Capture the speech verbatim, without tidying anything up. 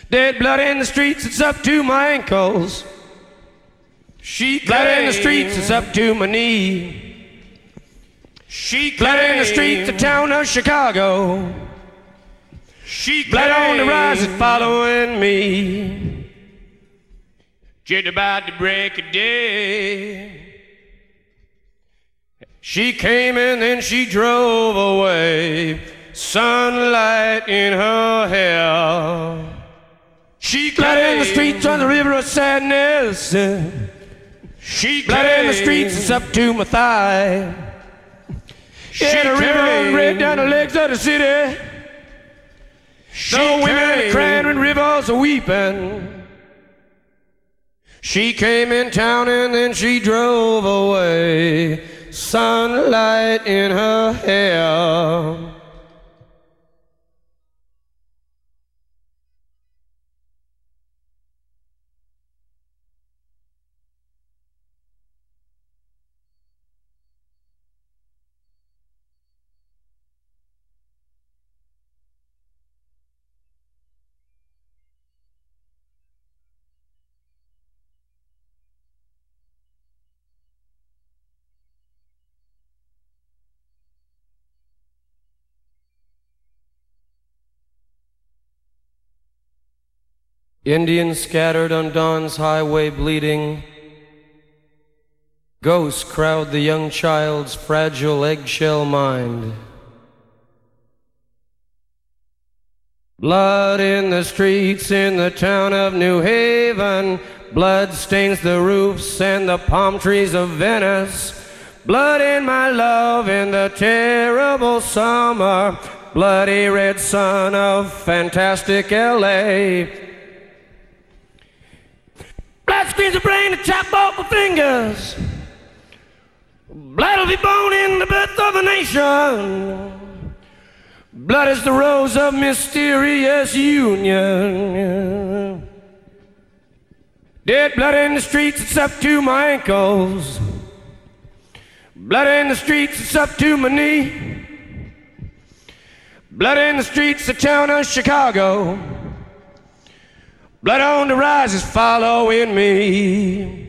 Dead blood in the streets, it's up to my ankles. She Blood came. in the streets, it's up to my knee. She came. Blood in the streets, the town of Chicago. She Blood came. on the rise, it's following me. Just about to break a day. She came and then she drove away. Sunlight in her hair. She Blood came. in the streets on the river of sadness. She Blood came. in the streets, it's up to my thigh. She Yeah, the river came. runs red down the legs of the city. She The women came. are crying and rivers are weeping. She came in town and then she drove away. Sunlight in her hair. Indians scattered on dawn's highway bleeding. Ghosts crowd the young child's fragile eggshell mind. Blood in the streets in the town of New Haven. Blood stains the roofs and the palm trees of Venice. Blood in my love in the terrible summer. Bloody red sun of fantastic L A. Blood screams the brain to chop off my fingers. Blood will be born in the birth of a nation. Blood is the rose of mysterious union. Dead blood in the streets, it's up to my ankles. Blood in the streets, it's up to my knee. Blood in the streets, the town of Chicago. Blood on the rise is following me.